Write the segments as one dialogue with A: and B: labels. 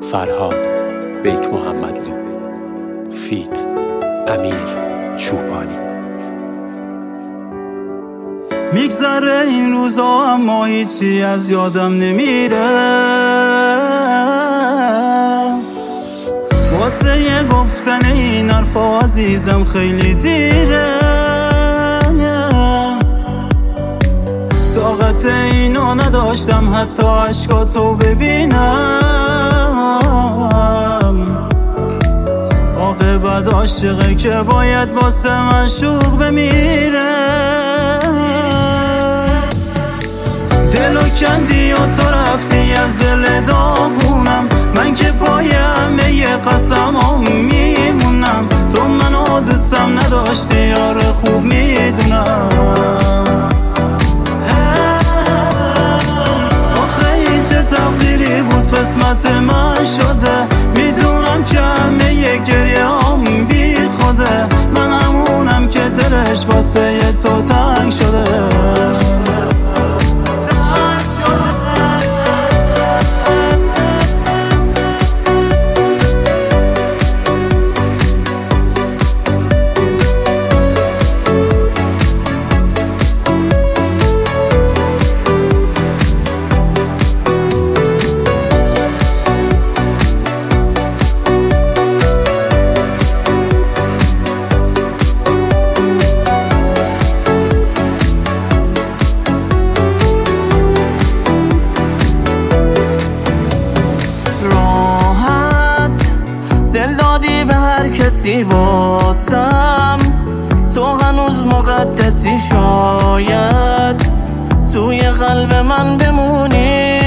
A: فرهاد بیک محمدلو فیت امیر چوپانی.
B: میگذره این روزا اما هیچی از یادم نمیره، واسه یه گفتن این حرفا عزیزم خیلی دیره. طاقت اینو نداشتم حتی عشقاتو ببینم. عاقبت عاشقه که باید واسه معشوق بمیره. دلو کندی و تو رفتی از دل داغونم، من که پای همه ی قسمام میمونم. تو منو دوستم نداشتی یار خوب میدونم. آخه این چه تقدیری بود قسمت من شده، میدونم که همه ی گریه هم بی خوده. من همونم که دلش واسه ی تو تنگ شده. دل دادی به هر کسی واسم، تو هنوز مقدسی، شاید توی قلب من بمونی.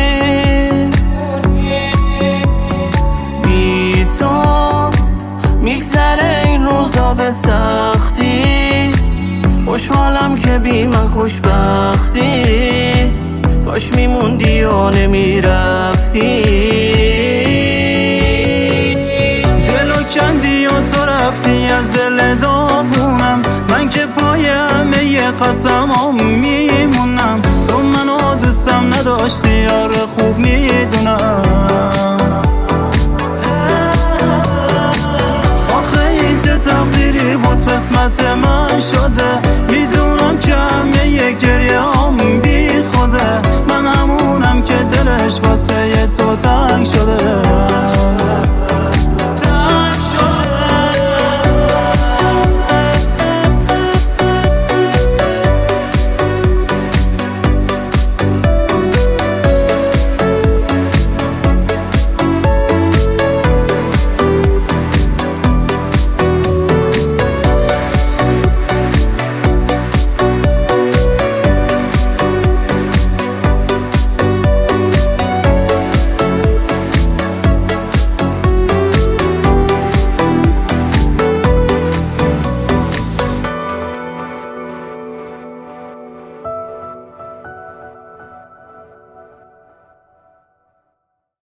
B: بی تو میگذره این روزا به سختی، خوشحالم که بی من خوشبختی. کاش میموندی و نمیرفتی. کندی و تو رفتی از دل داغونم، من که پای همه ی قسمام میمونم. تو منو دوستم نداشتی یار خوب میدونم. آخه این چه تقدیری بود قسمت من